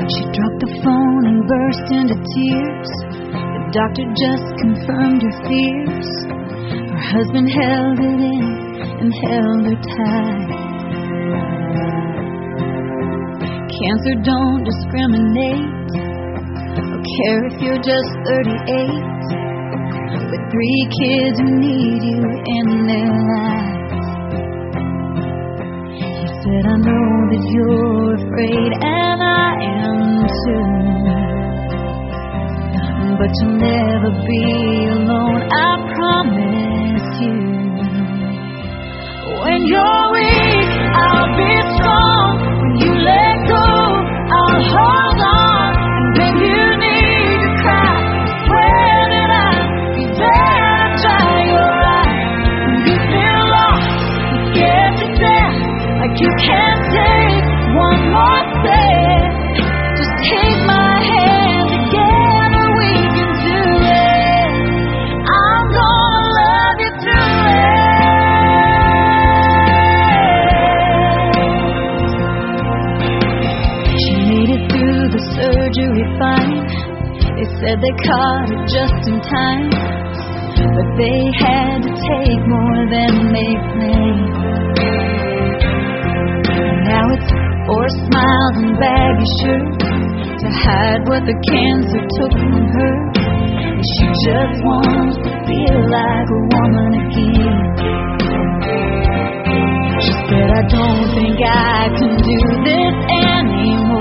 She dropped the phone and burst into tears. The doctor just confirmed her fears. Her husband held it in and held her tight. Cancer don't discriminate or care if you're just 38. With 3 kids who need you in their lives. He said, I know that you're afraid, and I am too. But you'll never be alone, I promise you. When you're weak, I'll be strong. When you let go, I'll hold on. And when you need to cry, swear that I'll be there to dry your eyes. When you feel lost and scared to death, like you can't take one more step, just take my hand, together we can do it. I'm gonna love you through it. She made it through the surgery fine. They said they caught it just in time, but they had to take more than they planned. Now it's 4 smiles and baggy shirts to hide what the cancer took from her. And she just wants to feel like a woman again. She said, I don't think I can do this anymore.